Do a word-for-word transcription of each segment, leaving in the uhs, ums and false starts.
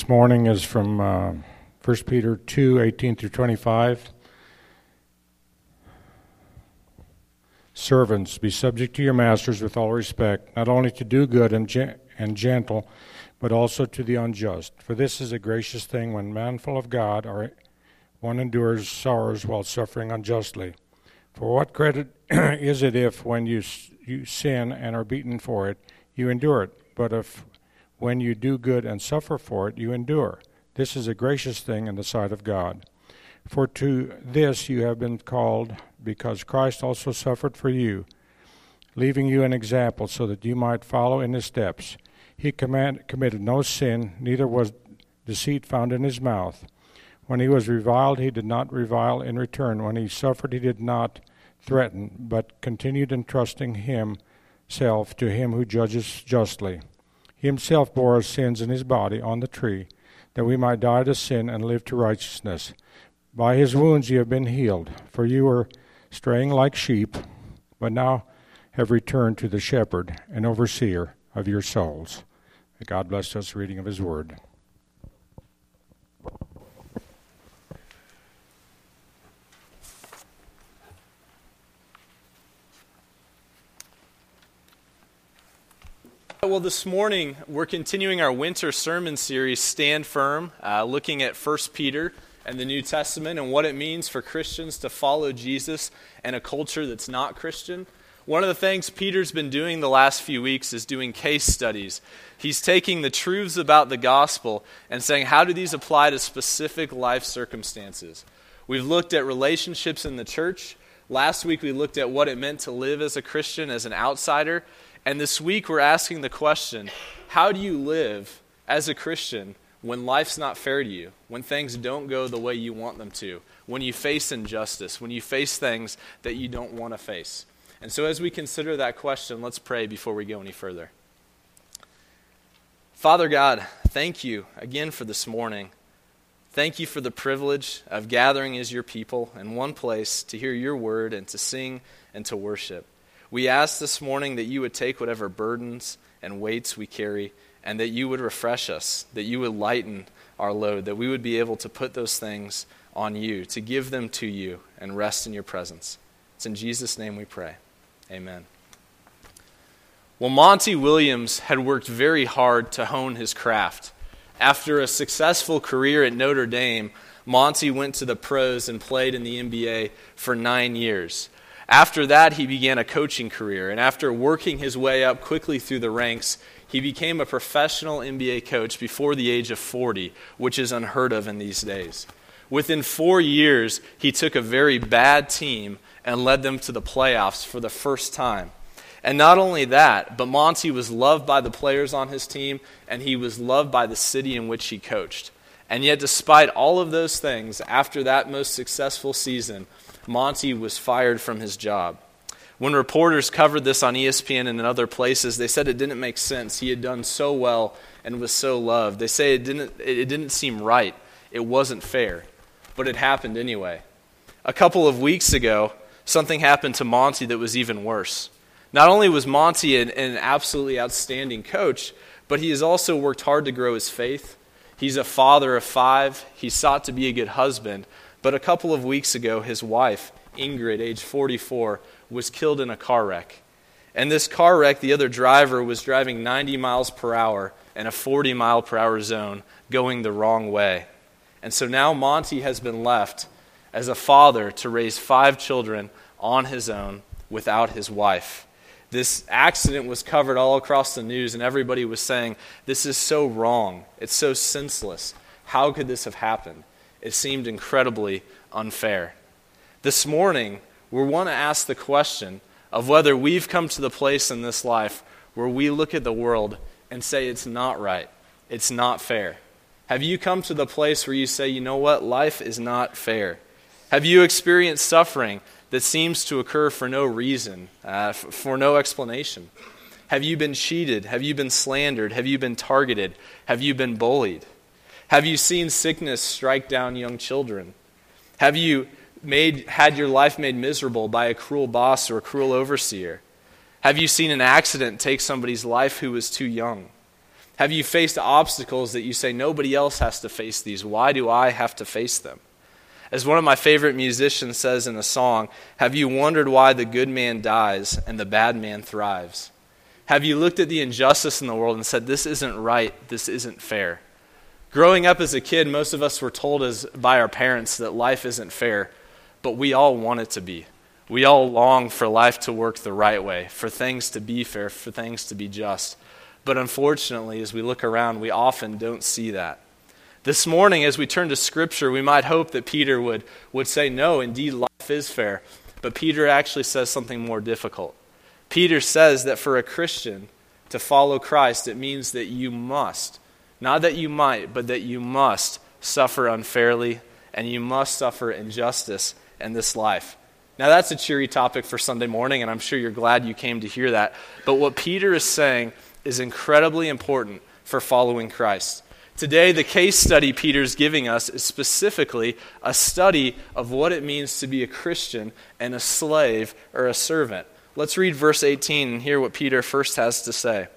this morning is from uh, First Peter two, eighteen through twenty-five. Servants, be subject to your masters with all respect, not only to do good and, ge- and gentle, but also to the unjust. For this is a gracious thing when manful of God, or one endures sorrows while suffering unjustly. For what credit is it if, when you, you sin and are beaten for it, you endure it? But if when you do good and suffer for it, you endure. This is a gracious thing in the sight of God. For to this you have been called, because Christ also suffered for you, leaving you an example so that you might follow in his steps. He command, committed no sin, neither was deceit found in his mouth. When he was reviled, he did not revile in return. When he suffered, he did not threaten, but continued entrusting himself to him who judges justly. He himself bore our sins in his body on the tree, that we might die to sin and live to righteousness. By his wounds you have been healed, for you were straying like sheep, but now have returned to the shepherd and overseer of your souls. May God bless us reading of his word. Well, this morning we're continuing our winter sermon series, Stand Firm, uh, looking at First Peter and the New Testament and what it means for Christians to follow Jesus in a culture that's not Christian. One of the things Peter's been doing the last few weeks is doing case studies. He's taking the truths about the gospel and saying, how do these apply to specific life circumstances? We've looked at relationships in the church. Last week we looked at what it meant to live as a Christian, as an outsider. And this week we're asking the question, how do you live as a Christian when life's not fair to you, when things don't go the way you want them to, when you face injustice, when you face things that you don't want to face? And so as we consider that question, let's pray before we go any further. Father God, thank you again for this morning. Thank you for the privilege of gathering as your people in one place to hear your word and to sing and to worship. We ask this morning that you would take whatever burdens and weights we carry and that you would refresh us, that you would lighten our load, that we would be able to put those things on you, to give them to you and rest in your presence. It's in Jesus' name we pray. Amen. Well, Monty Williams had worked very hard to hone his craft. After a successful career at Notre Dame, Monty went to the pros and played in the N B A for nine years. After that, he began a coaching career, and after working his way up quickly through the ranks, he became a professional N B A coach before the age of forty, which is unheard of in these days. Within four years, he took a very bad team and led them to the playoffs for the first time. And not only that, but Monty was loved by the players on his team, and he was loved by the city in which he coached. And yet, despite all of those things, after that most successful season, Monty was fired from his job. When reporters covered this on E S P N and in other places, they said it didn't make sense. He had done so well and was so loved. They say it didn't, it didn't seem right. It wasn't fair. But it happened anyway. A couple of weeks ago, something happened to Monty that was even worse. Not only was Monty an, an absolutely outstanding coach, but he has also worked hard to grow his faith. He's a father of five. He sought to be a good husband. But a couple of weeks ago, his wife, Ingrid, age forty-four, was killed in a car wreck. And this car wreck, the other driver was driving ninety miles per hour in a forty mile per hour zone, going the wrong way. And so now Monty has been left as a father to raise five children on his own without his wife. This accident was covered all across the news, and everybody was saying, this is so wrong. It's so senseless. How could this have happened? It seemed incredibly unfair. This morning, we want to ask the question of whether we've come to the place in this life where we look at the world and say it's not right, it's not fair. Have you come to the place where you say, you know what, life is not fair? Have you experienced suffering that seems to occur for no reason, uh, f- for no explanation? Have you been cheated? Have you been slandered? Have you been targeted? Have you been bullied? Have you seen sickness strike down young children? Have you made had your life made miserable by a cruel boss or a cruel overseer? Have you seen an accident take somebody's life who was too young? Have you faced obstacles that you say, nobody else has to face these? Why do I have to face them? As one of my favorite musicians says in a song, have you wondered why the good man dies and the bad man thrives? Have you looked at the injustice in the world and said, this isn't right, this isn't fair? Growing up as a kid, most of us were told as by our parents that life isn't fair, but we all want it to be. We all long for life to work the right way, for things to be fair, for things to be just. But unfortunately, as we look around, we often don't see that. This morning, as we turn to Scripture, we might hope that Peter would, would say, no, indeed, life is fair. But Peter actually says something more difficult. Peter says that for a Christian to follow Christ, it means that you must, not that you might, but that you must suffer unfairly, and you must suffer injustice in this life. Now, that's a cheery topic for Sunday morning, and I'm sure you're glad you came to hear that. But what Peter is saying is incredibly important for following Christ. Today, the case study Peter's giving us is specifically a study of what it means to be a Christian and a slave or a servant. Let's read verse eighteen and hear what Peter first has to say.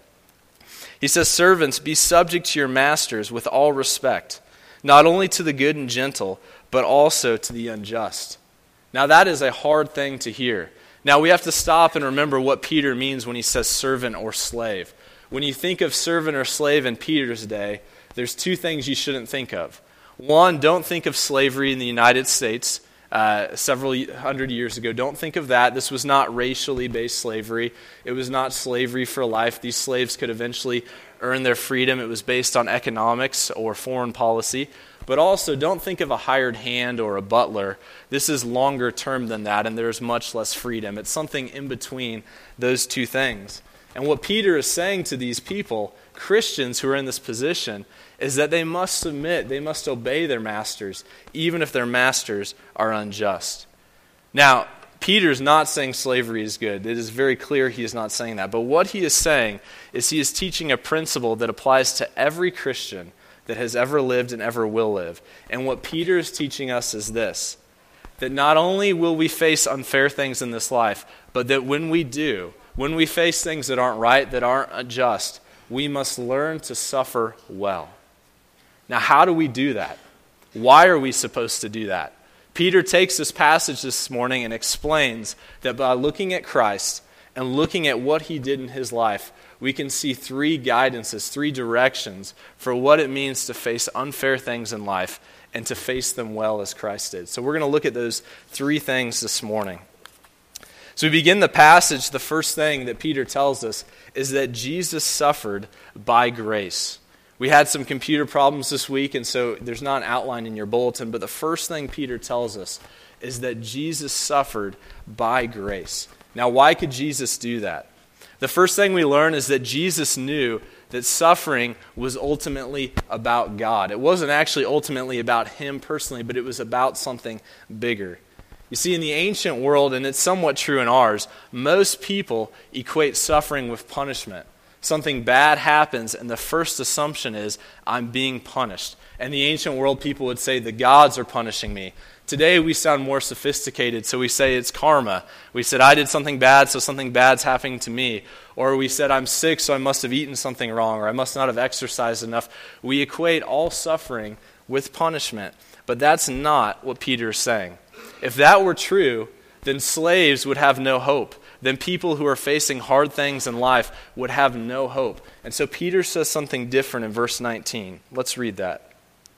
He says, servants, be subject to your masters with all respect, not only to the good and gentle, but also to the unjust. Now, that is a hard thing to hear. Now, we have to stop and remember what Peter means when he says servant or slave. When you think of servant or slave in Peter's day, there's two things you shouldn't think of. One, don't think of slavery in the United States uh, several hundred years ago. Don't think of that. This was not racially based slavery. It was not slavery for life. These slaves could eventually earn their freedom. It was based on economics or foreign policy. But also, don't think of a hired hand or a butler. This is longer term than that, and there's much less freedom. It's something in between those two things. And what Peter is saying to these people, Christians who are in this position, is that they must submit, they must obey their masters, even if their masters are unjust. Now, Peter's not saying slavery is good. It is very clear he is not saying that. But what he is saying is he is teaching a principle that applies to every Christian that has ever lived and ever will live. And what Peter is teaching us is this, that not only will we face unfair things in this life, but that when we do, when we face things that aren't right, that aren't just, we must learn to suffer well. Now, how do we do that? Why are we supposed to do that? Peter takes this passage this morning and explains that by looking at Christ and looking at what he did in his life, we can see three guidances, three directions for what it means to face unfair things in life and to face them well as Christ did. So we're going to look at those three things this morning. So we begin the passage, the first thing that Peter tells us is that Jesus suffered by grace. We had some computer problems this week, and so there's not an outline in your bulletin, but the first thing Peter tells us is that Jesus suffered by grace. Now, why could Jesus do that? The first thing we learn is that Jesus knew that suffering was ultimately about God. It wasn't actually ultimately about him personally, but it was about something bigger. You see, in the ancient world, and it's somewhat true in ours, most people equate suffering with punishment. Something bad happens, and the first assumption is, I'm being punished. In the ancient world, people would say, the gods are punishing me. Today, we sound more sophisticated, so we say it's karma. We said, I did something bad, so something bad's happening to me. Or we said, I'm sick, so I must have eaten something wrong, or I must not have exercised enough. We equate all suffering with punishment. But that's not what Peter is saying. If that were true, then slaves would have no hope. Then people who are facing hard things in life would have no hope. And so Peter says something different in verse nineteen. Let's read that.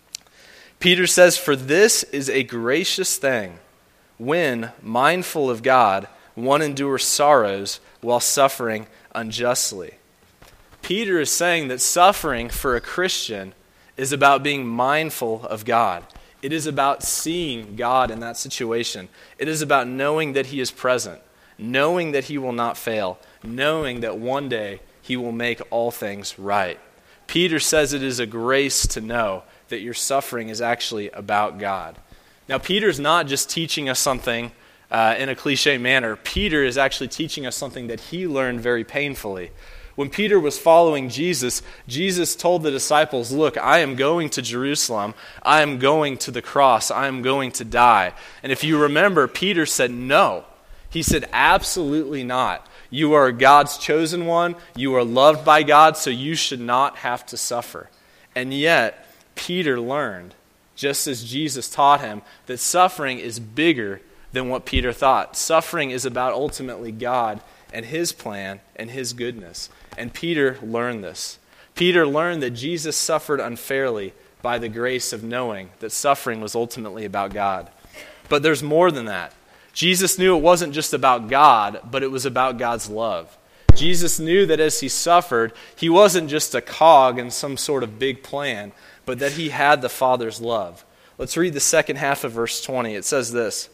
Peter says, for this is a gracious thing, when, mindful of God, one endures sorrows while suffering unjustly. Peter is saying that suffering for a Christian is about being mindful of God. It is about seeing God in that situation. It is about knowing that he is present, knowing that he will not fail, knowing that one day he will make all things right. Peter says it is a grace to know that your suffering is actually about God. Now, Peter's not just teaching us something uh, in a cliche manner. Peter is actually teaching us something that he learned very painfully. When Peter was following Jesus, Jesus told the disciples, look, I am going to Jerusalem. I am going to the cross. I am going to die. And if you remember, Peter said no. He said, absolutely not. You are God's chosen one. You are loved by God, so you should not have to suffer. And yet, Peter learned, just as Jesus taught him, that suffering is bigger than what Peter thought. Suffering is about ultimately God and his plan and his goodness. And Peter learned this. Peter learned that Jesus suffered unfairly by the grace of knowing that suffering was ultimately about God. But there's more than that. Jesus knew it wasn't just about God, but it was about God's love. Jesus knew that as he suffered, he wasn't just a cog in some sort of big plan, but that he had the Father's love. Let's read the second half of verse twenty. It says this,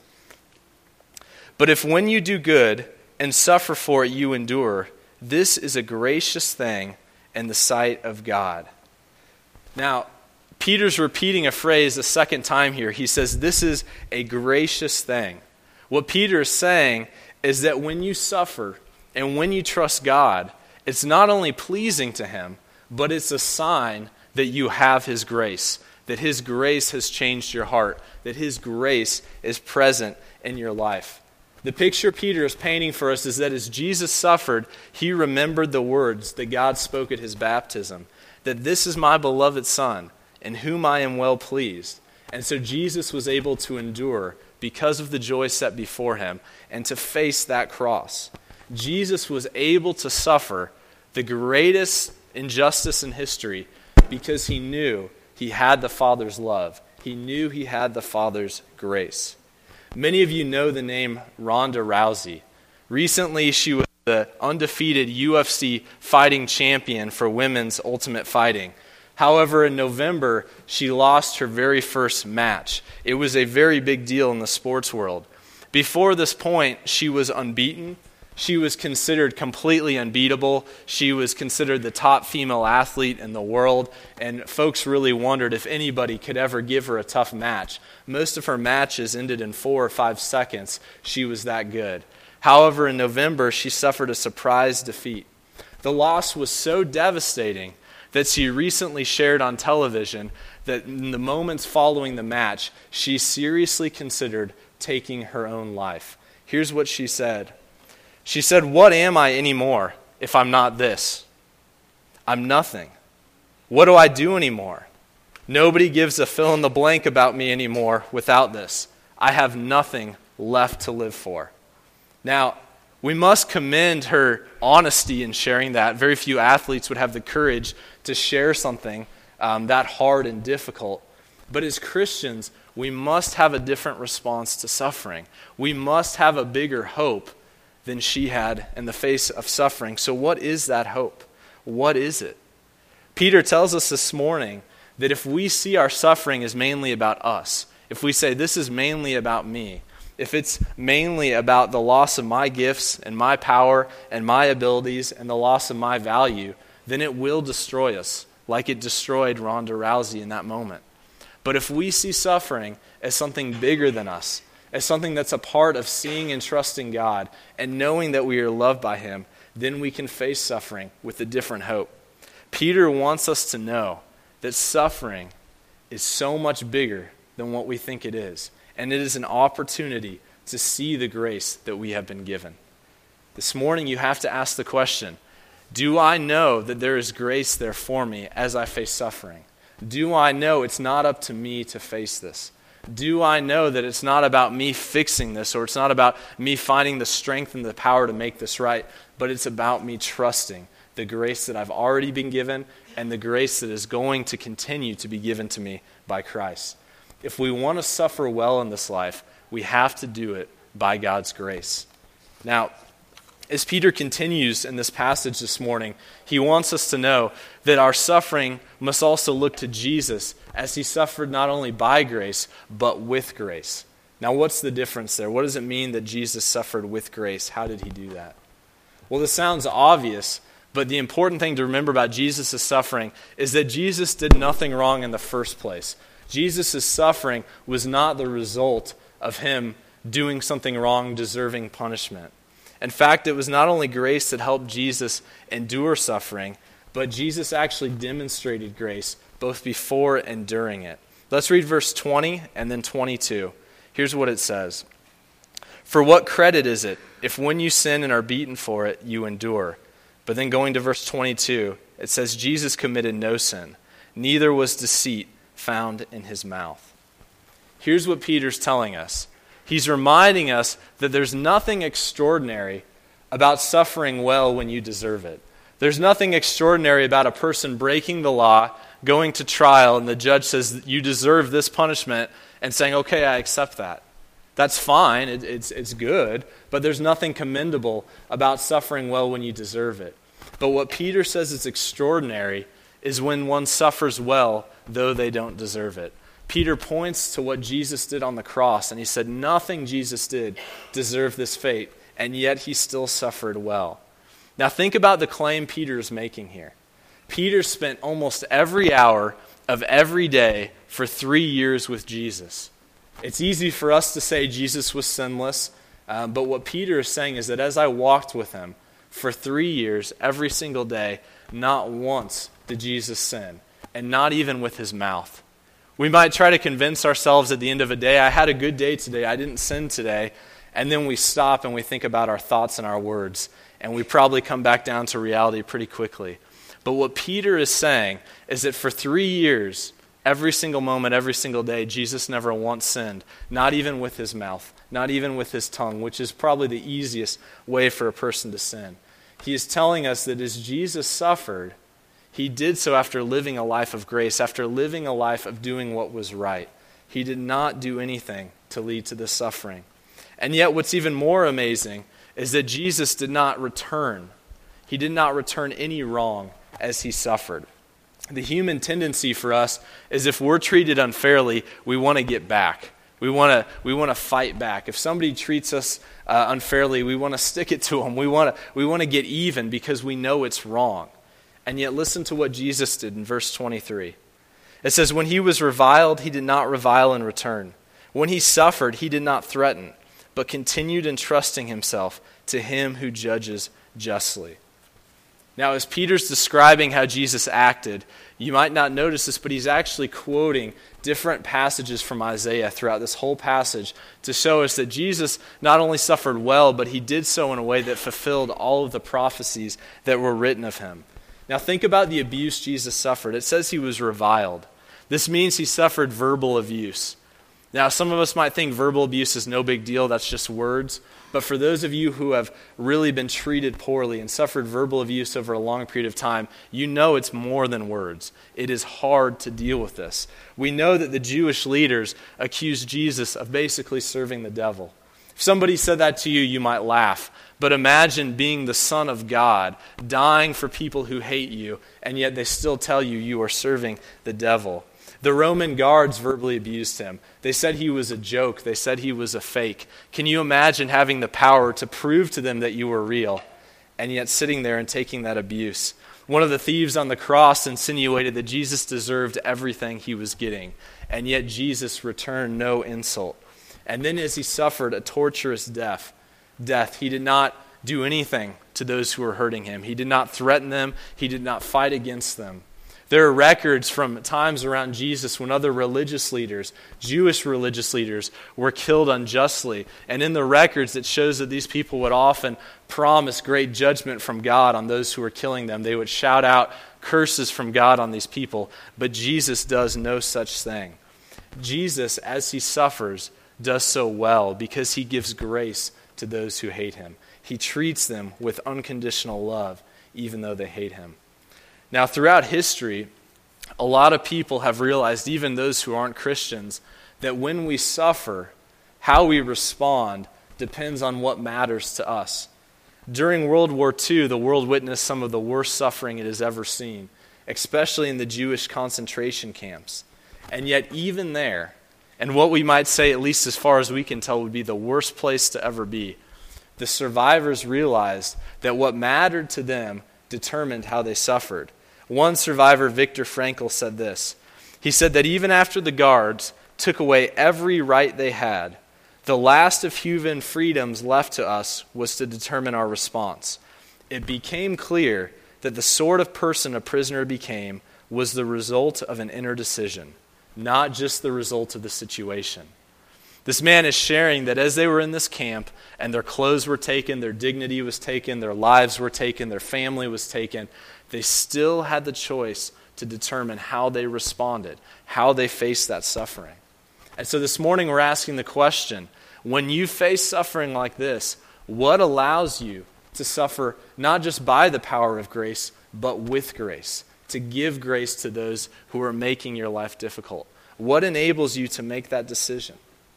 "But if when you do good and suffer for it you endure, this is a gracious thing in the sight of God." Now, Peter's repeating a phrase a second time here. He says, this is a gracious thing. What Peter is saying is that when you suffer and when you trust God, it's not only pleasing to him, but it's a sign that you have his grace, that his grace has changed your heart, that his grace is present in your life. The picture Peter is painting for us is that as Jesus suffered, he remembered the words that God spoke at his baptism, that this is my beloved Son, in whom I am well pleased. And so Jesus was able to endure because of the joy set before him and to face that cross. Jesus was able to suffer the greatest injustice in history because he knew he had the Father's love. He knew he had the Father's grace. Many of you know the name Ronda Rousey. Recently, she was the undefeated U F C fighting champion for women's ultimate fighting. However, in November, she lost her very first match. It was a very big deal in the sports world. Before this point, she was unbeaten. She was considered completely unbeatable. She was considered the top female athlete in the world, and folks really wondered if anybody could ever give her a tough match. Most of her matches ended in four or five seconds. She was that good. However, in November, she suffered a surprise defeat. The loss was so devastating that she recently shared on television that in the moments following the match, she seriously considered taking her own life. Here's what she said. She said, "What am I anymore if I'm not this? I'm nothing. What do I do anymore? Nobody gives a fill in the blank about me anymore without this. I have nothing left to live for." Now, we must commend her honesty in sharing that. Very few athletes would have the courage to share something um, that hard and difficult. But as Christians, we must have a different response to suffering. We must have a bigger hope than she had in the face of suffering. So what is that hope? What is it? Peter tells us this morning that if we see our suffering as mainly about us, if we say this is mainly about me, if it's mainly about the loss of my gifts and my power and my abilities and the loss of my value, then it will destroy us like it destroyed Ronda Rousey in that moment. But if we see suffering as something bigger than us, as something that's a part of seeing and trusting God and knowing that we are loved by him, then we can face suffering with a different hope. Peter wants us to know that suffering is so much bigger than what we think it is. And it is an opportunity to see the grace that we have been given. This morning you have to ask the question, do I know that there is grace there for me as I face suffering? Do I know it's not up to me to face this? Do I know that it's not about me fixing this, or it's not about me finding the strength and the power to make this right, but it's about me trusting the grace that I've already been given and the grace that is going to continue to be given to me by Christ. If we want to suffer well in this life, we have to do it by God's grace. Now, as Peter continues in this passage this morning, he wants us to know that our suffering must also look to Jesus as he suffered not only by grace, but with grace. Now, what's the difference there? What does it mean that Jesus suffered with grace? How did he do that? Well, this sounds obvious, but the important thing to remember about Jesus' suffering is that Jesus did nothing wrong in the first place. Jesus' suffering was not the result of him doing something wrong, deserving punishment. In fact, it was not only grace that helped Jesus endure suffering, but Jesus actually demonstrated grace both before and during it. Let's read verse twenty and then twenty-two. Here's what it says. "For what credit is it if when you sin and are beaten for it, you endure. But then going to verse twenty-two, it says, Jesus committed no sin, neither was deceit found in his mouth. Here's what Peter's telling us. He's reminding us that there's nothing extraordinary about suffering well when you deserve it. There's nothing extraordinary about a person breaking the law, going to trial, and the judge says you deserve this punishment, and saying, okay, I accept that. That's fine, it, it's, it's good, but there's nothing commendable about suffering well when you deserve it. But what Peter says is extraordinary is when one suffers well, though they don't deserve it. Peter points to what Jesus did on the cross, and he said nothing Jesus did deserved this fate, and yet he still suffered well. Now think about the claim Peter is making here. Peter spent almost every hour of every day for three years with Jesus. It's easy for us to say Jesus was sinless, um, but what Peter is saying is that as I walked with him for three years, every single day, not once did Jesus sin, and not even with his mouth. We might try to convince ourselves at the end of a day, I had a good day today, I didn't sin today, and then we stop and we think about our thoughts and our words, and we probably come back down to reality pretty quickly. But what Peter is saying is that for three years, every single moment, every single day, Jesus never once sinned, not even with his mouth, not even with his tongue, which is probably the easiest way for a person to sin. He is telling us that as Jesus suffered, he did so after living a life of grace, after living a life of doing what was right. He did not do anything to lead to this suffering. And yet what's even more amazing is that Jesus did not return. He did not return any wrong as he suffered. The human tendency for us is if we're treated unfairly, we want to get back. We want to we want to fight back. If somebody treats us uh, unfairly, we want to stick it to them. We want to we want to get even because we know it's wrong. And yet listen to what Jesus did in verse twenty-three. It says, when he was reviled, he did not revile in return. When he suffered, he did not threaten, but continued entrusting himself to him who judges justly. Now, as Peter's describing how Jesus acted, you might not notice this, but he's actually quoting different passages from Isaiah throughout this whole passage to show us that Jesus not only suffered well, but he did so in a way that fulfilled all of the prophecies that were written of him. Now, think about the abuse Jesus suffered. It says he was reviled. This means he suffered verbal abuse. Now, some of us might think verbal abuse is no big deal, that's just words. But for those of you who have really been treated poorly and suffered verbal abuse over a long period of time, you know it's more than words. It is hard to deal with this. We know that the Jewish leaders accused Jesus of basically serving the devil. If somebody said that to you, you might laugh. But imagine being the Son of God, dying for people who hate you, and yet they still tell you you are serving the devil. The Roman guards verbally abused him. They said he was a joke. They said he was a fake. Can you imagine having the power to prove to them that you were real, and yet sitting there and taking that abuse? One of the thieves on the cross insinuated that Jesus deserved everything he was getting, and yet Jesus returned no insult. And then as he suffered a torturous death, death, he did not do anything to those who were hurting him. He did not threaten them. He did not fight against them. There are records from times around Jesus when other religious leaders, Jewish religious leaders, were killed unjustly. And in the records, it shows that these people would often promise great judgment from God on those who were killing them. They would shout out curses from God on these people. But Jesus does no such thing. Jesus, as he suffers, does so well because he gives grace to those who hate him. He treats them with unconditional love, even though they hate him. Now, throughout history, a lot of people have realized, even those who aren't Christians, that when we suffer, how we respond depends on what matters to us. During World War Two, the world witnessed some of the worst suffering it has ever seen, especially in the Jewish concentration camps. And yet, even there, and what we might say, at least as far as we can tell, would be the worst place to ever be, the survivors realized that what mattered to them determined how they suffered. One survivor, Viktor Frankl, said this. He said that even after the guards took away every right they had, the last of human freedoms left to us was to determine our response. It became clear that the sort of person a prisoner became was the result of an inner decision, not just the result of the situation. This man is sharing that as they were in this camp and their clothes were taken, their dignity was taken, their lives were taken, their family was taken, they still had the choice to determine how they responded, how they faced that suffering. And so this morning we're asking the question, when you face suffering like this, what allows you to suffer not just by the power of grace, but with grace, to give grace to those who are making your life difficult? What enables you to make that decision?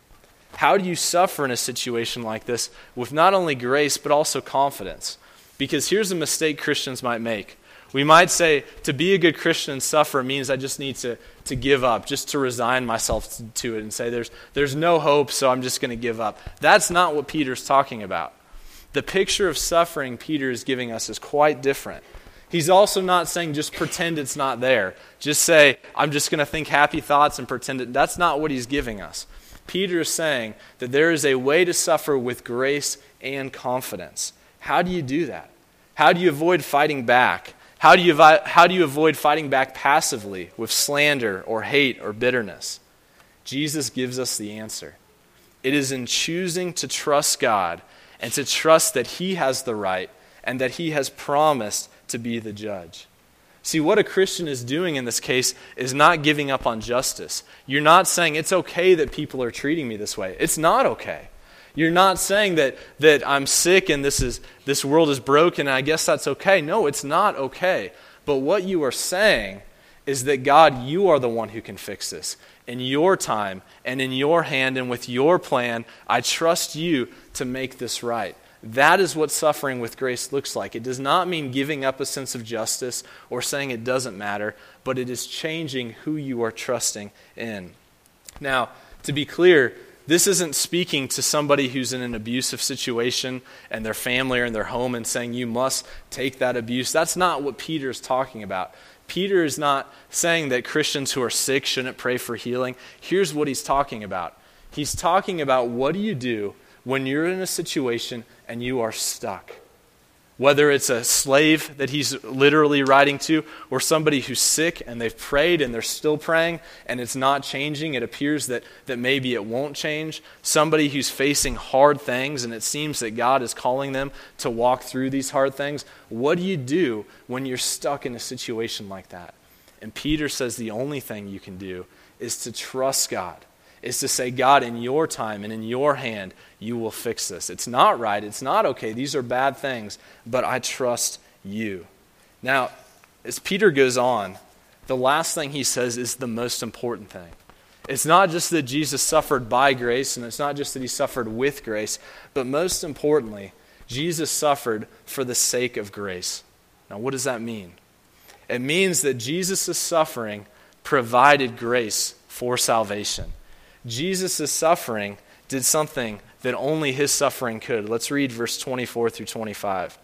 How do you suffer in a situation like this with not only grace, but also confidence? Because here's a mistake Christians might make. We might say, to be a good Christian and suffer means I just need to, to give up, just to resign myself to, to it and say there's, there's no hope, so I'm just going to give up. That's not what Peter's talking about. The picture of suffering Peter is giving us is quite different. He's also not saying just pretend it's not there. Just say, I'm just going to think happy thoughts and pretend it. That's not what he's giving us. Peter is saying that there is a way to suffer with grace and confidence. How do you do that? How do you avoid fighting back? How do you how do you avoid fighting back passively with slander or hate or bitterness? Jesus gives us the answer. It is in choosing to trust God and to trust that He has the right and that He has promised to be the judge. See, what a Christian is doing in this case is not giving up on justice. You're not saying it's okay that people are treating me this way. It's not okay. You're not saying that that I'm sick and this is this world is broken and I guess that's okay. No, it's not okay. But what you are saying is that God, you are the one who can fix this. In your time and in your hand and with your plan, I trust you to make this right. That is what suffering with grace looks like. It does not mean giving up a sense of justice or saying it doesn't matter, but it is changing who you are trusting in. Now, to be clear, this isn't speaking to somebody who's in an abusive situation and their family or in their home and saying you must take that abuse. That's not what Peter is talking about. Peter is not saying that Christians who are sick shouldn't pray for healing. Here's what he's talking about. He's talking about what do you do when you're in a situation and you are stuck. Whether it's a slave that he's literally writing to or somebody who's sick and they've prayed and they're still praying and it's not changing. It appears that, that maybe it won't change. Somebody who's facing hard things and it seems that God is calling them to walk through these hard things. What do you do when you're stuck in a situation like that? And Peter says the only thing you can do is to trust God. Is to say, God, in your time and in your hand, you will fix this. It's not right. It's not okay. These are bad things, but I trust you. Now, as Peter goes on, the last thing he says is the most important thing. It's not just that Jesus suffered by grace, and it's not just that he suffered with grace, but most importantly, Jesus suffered for the sake of grace. Now, what does that mean? It means that Jesus' suffering provided grace for salvation. Jesus' suffering did something that only his suffering could. Let's read verse twenty-four through twenty-five.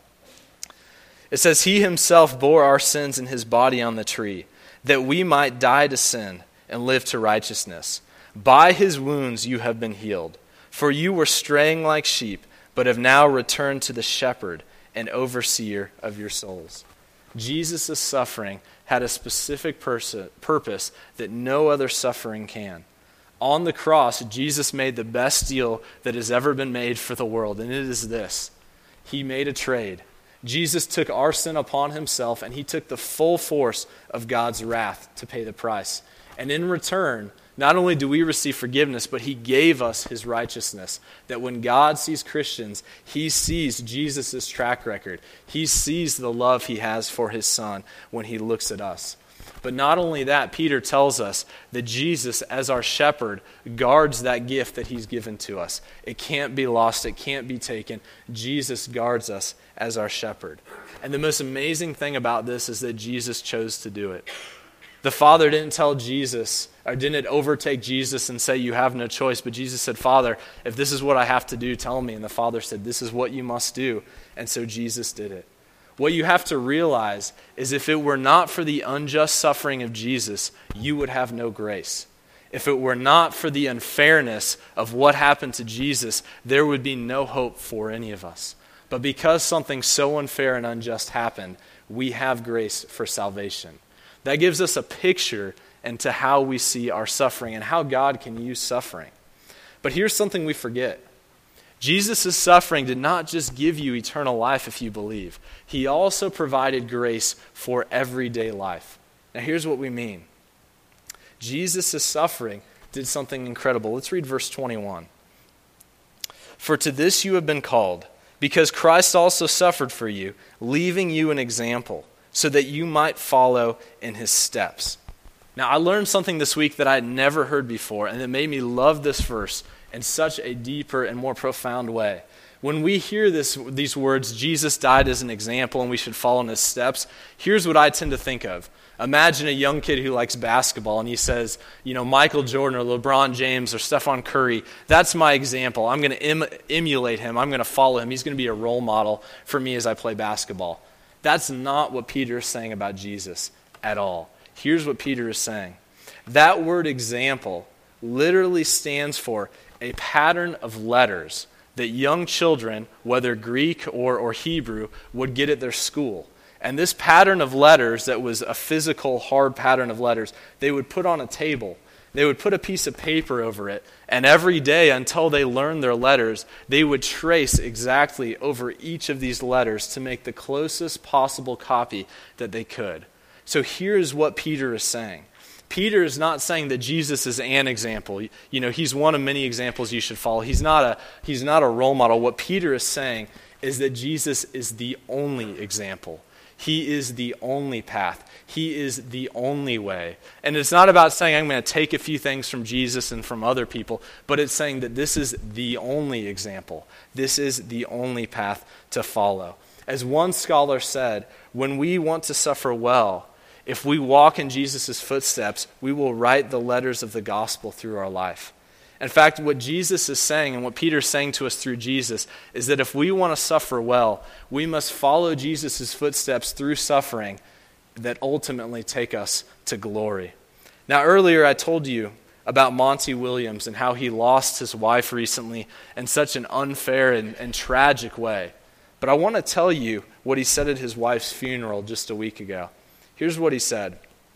It says, He himself bore our sins in his body on the tree, that we might die to sin and live to righteousness. By his wounds you have been healed. For you were straying like sheep, but have now returned to the shepherd and overseer of your souls. Jesus' suffering had a specific pers- purpose that no other suffering can. On the cross, Jesus made the best deal that has ever been made for the world, and it is this. He made a trade. Jesus took our sin upon himself, and he took the full force of God's wrath to pay the price. And in return, not only do we receive forgiveness, but he gave us his righteousness, that when God sees Christians, he sees Jesus' track record. He sees the love he has for his son when he looks at us. But not only that, Peter tells us that Jesus, as our shepherd, guards that gift that he's given to us. It can't be lost. It can't be taken. Jesus guards us as our shepherd. And the most amazing thing about this is that Jesus chose to do it. The Father didn't tell Jesus, or didn't overtake Jesus and say, you have no choice. But Jesus said, Father, if this is what I have to do, tell me. And the Father said, this is what you must do. And so Jesus did it. What you have to realize is if it were not for the unjust suffering of Jesus, you would have no grace. If it were not for the unfairness of what happened to Jesus, there would be no hope for any of us. But because something so unfair and unjust happened, we have grace for salvation. That gives us a picture into how we see our suffering and how God can use suffering. But here's something we forget. Jesus' suffering did not just give you eternal life if you believe. He also provided grace for everyday life. Now here's what we mean. Jesus' suffering did something incredible. Let's read verse twenty-one. For to this you have been called, because Christ also suffered for you, leaving you an example, so that you might follow in his steps. Now I learned something this week that I had never heard before, and it made me love this verse in such a deeper and more profound way. When we hear this, these words, Jesus died as an example and we should follow in his steps, here's what I tend to think of. Imagine a young kid who likes basketball and he says, you know, Michael Jordan or LeBron James or Stephon Curry, that's my example. I'm going to em- emulate him. I'm going to follow him. He's going to be a role model for me as I play basketball. That's not what Peter is saying about Jesus at all. Here's what Peter is saying. That word example literally stands for a pattern of letters that young children, whether Greek or, or Hebrew, would get at their school. And this pattern of letters that was a physical, hard pattern of letters, they would put on a table. They would put a piece of paper over it. And every day until they learned their letters, they would trace exactly over each of these letters to make the closest possible copy that they could. So here's what Peter is saying. Peter is not saying that Jesus is an example. You know, he's one of many examples you should follow. He's not a, he's not a role model. What Peter is saying is that Jesus is the only example. He is the only path. He is the only way. And it's not about saying I'm going to take a few things from Jesus and from other people, but it's saying that this is the only example. This is the only path to follow. As one scholar said, when we want to suffer well, if we walk in Jesus' footsteps, we will write the letters of the gospel through our life. In fact, what Jesus is saying and what Peter's saying to us through Jesus is that if we want to suffer well, we must follow Jesus' footsteps through suffering that ultimately take us to glory. Now, earlier I told you about Monty Williams and how he lost his wife recently in such an unfair and, and tragic way. But I want to tell you what he said at his wife's funeral just a week ago. Here's what he said.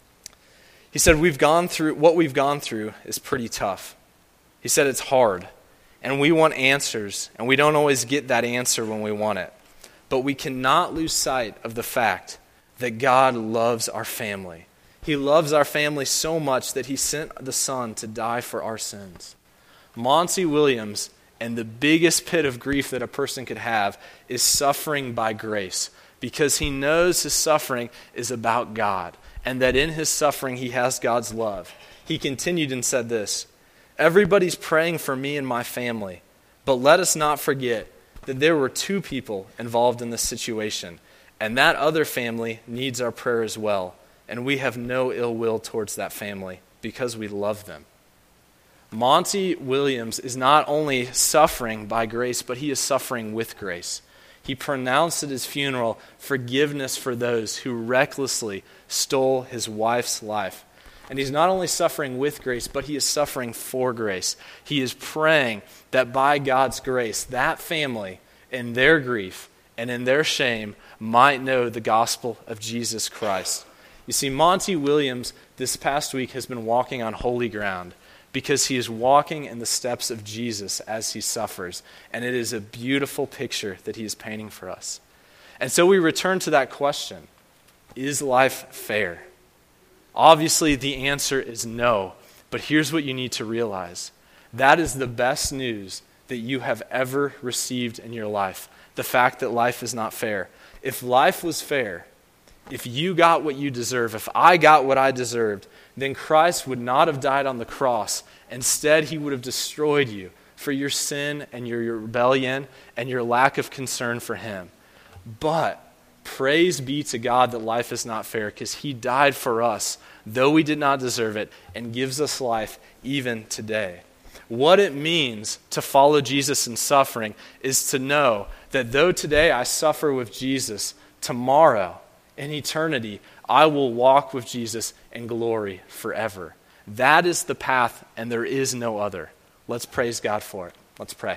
He said, we've gone through, what we've gone through is pretty tough. He said it's hard, and we want answers, and we don't always get that answer when we want it. But we cannot lose sight of the fact that God loves our family. He loves our family so much that he sent the Son to die for our sins. Monty Williams, and the biggest pit of grief that a person could have, is suffering by grace, because he knows his suffering is about God, and that in his suffering he has God's love. He continued and said this, everybody's praying for me and my family, but let us not forget that there were two people involved in this situation, and that other family needs our prayer as well, and we have no ill will towards that family because we love them. Monty Williams is not only suffering by grace, but he is suffering with grace. He pronounced at his funeral forgiveness for those who recklessly stole his wife's life. And he's not only suffering with grace, but he is suffering for grace. He is praying that by God's grace, that family, in their grief and in their shame, might know the gospel of Jesus Christ. You see, Monty Williams this past week has been walking on holy ground because he is walking in the steps of Jesus as he suffers. And it is a beautiful picture that he is painting for us. And so we return to that question, is life fair? Obviously, the answer is no, but here's what you need to realize. That is the best news that you have ever received in your life, the fact that life is not fair. If life was fair, if you got what you deserve, if I got what I deserved, then Christ would not have died on the cross. Instead, he would have destroyed you for your sin and your, your rebellion and your lack of concern for him. But praise be to God that life is not fair because he died for us, though we did not deserve it, and gives us life even today. What it means to follow Jesus in suffering is to know that though today I suffer with Jesus, tomorrow in eternity I will walk with Jesus in glory forever. That is the path, and there is no other. Let's praise God for it. Let's pray.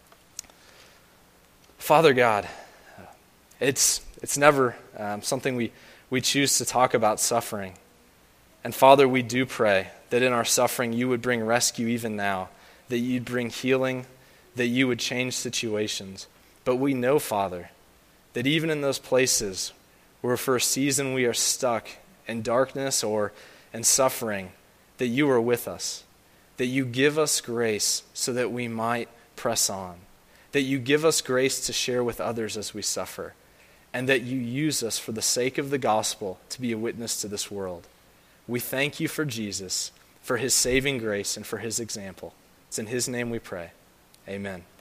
Father God, it's it's never um, something we, we choose to talk about suffering. And Father, we do pray that in our suffering you would bring rescue even now. that you'd bring healing, that you would change situations. But we know, Father, that even in those places where for a season we are stuck in darkness or in suffering, that you are with us, that you give us grace so that we might press on, that you give us grace to share with others as we suffer, and that you use us for the sake of the gospel to be a witness to this world. We thank you for Jesus, for his saving grace, and for his example. It's in his name we pray. Amen.